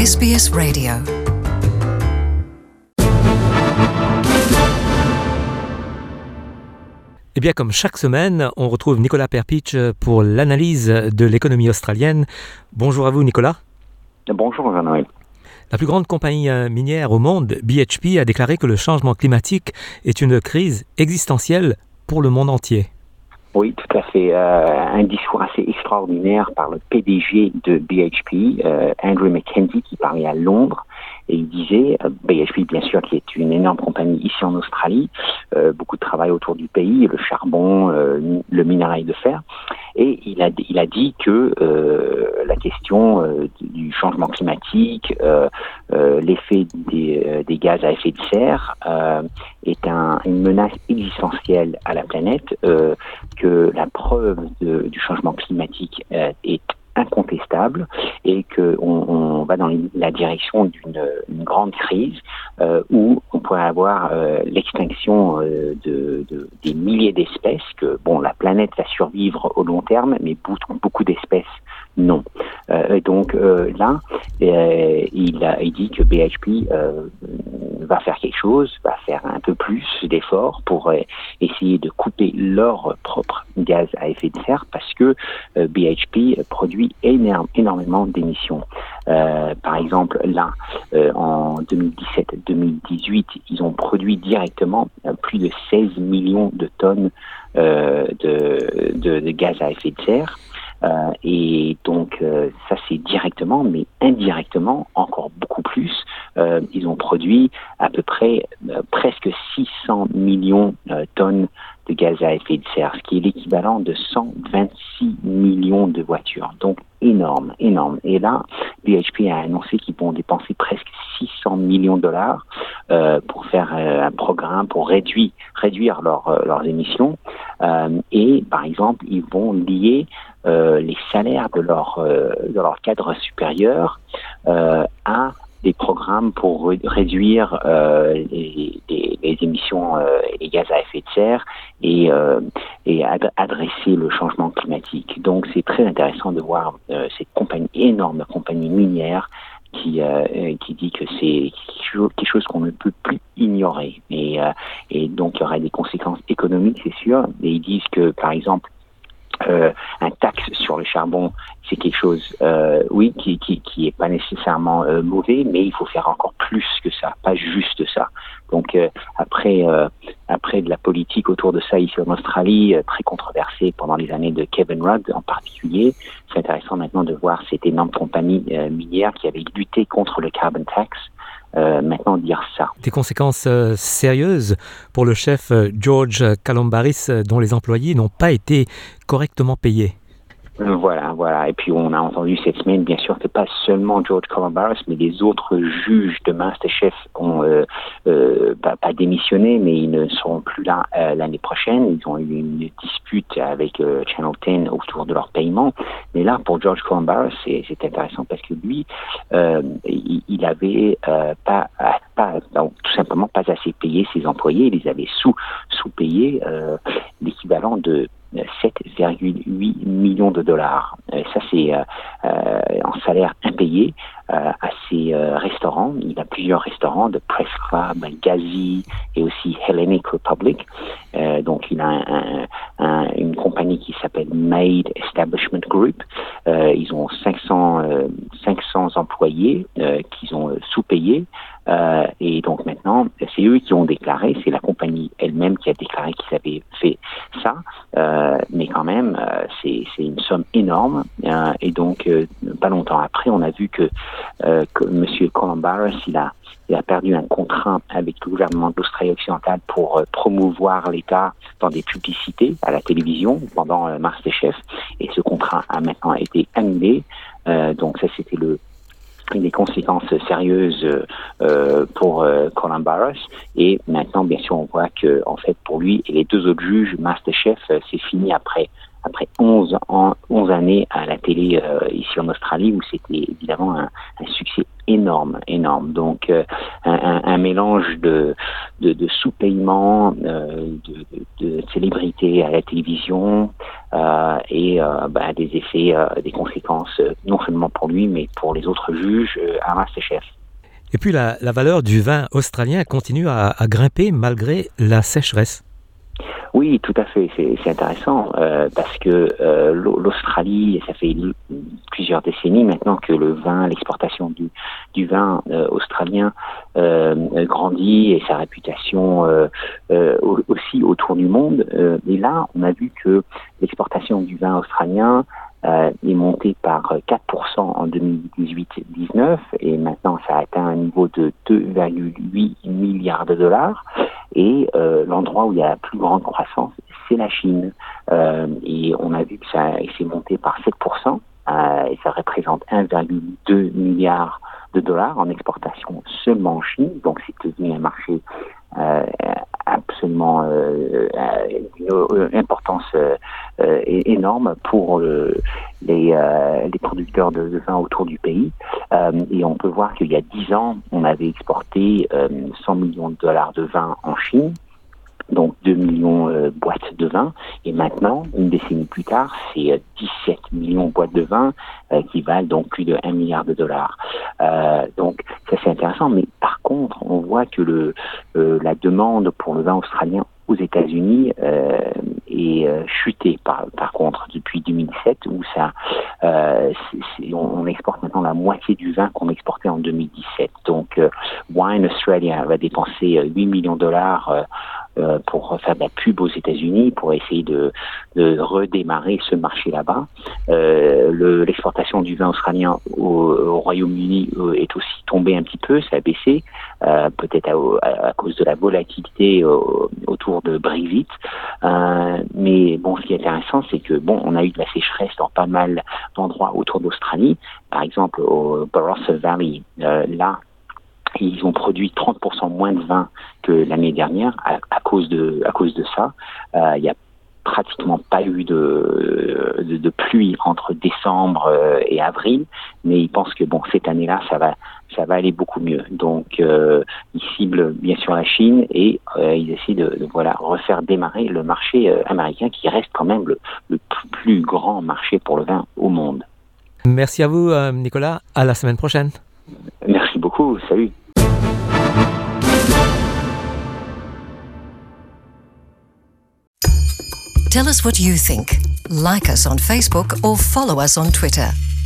SBS Radio. Eh bien, comme chaque semaine, on retrouve Nicolas Perpich pour l'analyse de l'économie australienne. Bonjour à vous, Nicolas. Bonjour, Jean-Noël. La plus grande compagnie minière au monde, BHP, a déclaré que le changement climatique est une crise existentielle pour le monde entier. Oui, tout à fait. Un discours assez extraordinaire par le PDG de BHP, Andrew Mackenzie, qui parlait à Londres. Et il disait, BHP bien sûr qui est une énorme compagnie ici en Australie, beaucoup de travail autour du pays, le charbon, le minerai de fer. Et il a dit que la question du changement climatique, l'effet des gaz à effet de serre est une menace existentielle à la planète, que la preuve du changement climatique est incontestable et qu'on va dans la direction d'une grande crise où on pourrait avoir l'extinction des milliers d'espèces, que la planète va survivre au long terme, mais beaucoup d'espèces non. Donc là, il dit que BHP va faire quelque chose, va faire un peu plus d'efforts pour essayer de couper leur propre gaz à effet de serre, parce que BHP produit énormément d'émissions. Par exemple, là, en 2017-2018, ils ont produit directement plus de 16 millions de tonnes de gaz à effet de serre. Et donc ça c'est directement, mais indirectement encore beaucoup plus. Ils ont produit à peu près presque 600 millions de tonnes de gaz à effet de serre, ce qui est l'équivalent de 126 millions de voitures. Donc énorme. Et là, BHP a annoncé qu'ils vont dépenser presque 600 millions de dollars pour faire un programme pour réduire leurs émissions. Et par exemple, ils vont lier les salaires de leur cadre supérieur à des programmes pour réduire les émissions et les gaz à effet de serre et adresser le changement climatique. Donc c'est très intéressant de voir cette énorme compagnie minière qui dit que c'est quelque chose qu'on ne peut plus ignorer. Et donc il y aura des conséquences économiques, c'est sûr. Et ils disent que, par exemple, un taxe sur le charbon, c'est quelque chose, qui est pas nécessairement mauvais, mais il faut faire encore plus que ça, pas juste ça. Donc après de la politique autour de ça ici en Australie, très controversée pendant les années de Kevin Rudd en particulier, c'est intéressant maintenant de voir cette énorme compagnie minière qui avait lutté contre le carbon tax. Maintenant dire ça. Des conséquences sérieuses pour le chef George Calombaris, dont les employés n'ont pas été correctement payés. Voilà. Et puis on a entendu cette semaine, bien sûr, que pas seulement George Calombaris, mais les autres juges de MasterChef ont pas démissionné, mais ils ne seront plus là l'année prochaine. Ils ont eu une dispute avec Channel 10 autour de leur paiement. Mais là, pour George Calombaris, c'est intéressant parce que lui, il avait tout simplement pas assez payé ses employés. Il les avait sous-payés l'équivalent de 7,8 millions de dollars. Ça, c'est en salaire impayé à ses restaurants. Il a plusieurs restaurants, de Press Club, Ghazi et aussi Hellenic Republic. Donc, il a une compagnie qui s'appelle Made Establishment Group. Ils ont 500 employés qu'ils ont sous-payés. Et donc maintenant, c'est eux qui ont déclaré, c'est la compagnie elle-même qui a déclaré qu'ils avaient fait ça, mais quand même, c'est une somme énorme. Et donc, pas longtemps après, on a vu que M. Calombaris, il a perdu un contrat avec le gouvernement de l'Australie occidentale pour promouvoir l'État dans des publicités à la télévision pendant MasterChef. Et ce contrat a maintenant été annulé. Donc ça, c'était une des conséquences sérieuses pour Calombaris. Et maintenant, bien sûr, on voit que, en fait, pour lui et les deux autres juges, MasterChef, c'est fini après après 11 années à la télé ici en Australie, où c'était évidemment un succès énorme. Donc un mélange de sous-paiement, de célébrités à la télévision et des effets, des conséquences non seulement pour lui, mais pour les autres juges à MasterChef. Et puis la valeur du vin australien continue à grimper malgré la sécheresse. Oui, tout à fait. C'est intéressant parce que l'Australie, ça fait plusieurs décennies maintenant que l'exportation du vin australien grandit et sa réputation aussi autour du monde. Et là, on a vu que l'exportation du vin australien est montée par 4% en 2018-19 et maintenant ça a atteint un niveau de 2,8 milliards de dollars. Et l'endroit où il y a la plus grande croissance, c'est la Chine. Et on a vu que ça s'est monté par 7%, et ça représente 1,2 milliard de dollars en exportation seulement en Chine. Donc c'est devenu un marché absolument d'une importance énorme pour les producteurs de vin autour du pays. Et on peut voir qu'il y a 10 ans, on avait exporté 100 millions de dollars de vin en Chine, donc 2 millions boîtes de vin. Et maintenant, une décennie plus tard, c'est 17 millions de boîtes de vin qui valent donc plus de 1 milliard de dollars. Donc ça c'est intéressant, mais par contre, on voit que la demande pour le vin australien aux États-Unis est chutée par contre depuis 2007 où on exporte maintenant la moitié du vin qu'on exportait en 2017. Donc Wine Australia va dépenser 8 millions de dollars pour faire de la pub aux États-Unis, pour essayer de redémarrer ce marché là-bas. L'exportation du vin australien au Royaume-Uni est aussi tombée un petit peu, ça a baissé, peut-être à cause de la volatilité autour de Brexit. Mais bon, ce qui est intéressant, c'est que on a eu de la sécheresse dans pas mal d'endroits autour d'Australie. Par exemple, au Barossa Valley, là, ils ont produit 30% moins de vin que l'année dernière à cause de ça. Il y a pratiquement pas eu de pluie entre décembre et avril, mais ils pensent que cette année-là, ça va aller beaucoup mieux. Donc, ils ciblent bien sûr la Chine et ils essaient de refaire démarrer le marché américain qui reste quand même le plus grand marché pour le vin au monde. Merci à vous, Nicolas. À la semaine prochaine. Merci beaucoup. Salut. Tell us what you think. Like us on Facebook or follow us on Twitter.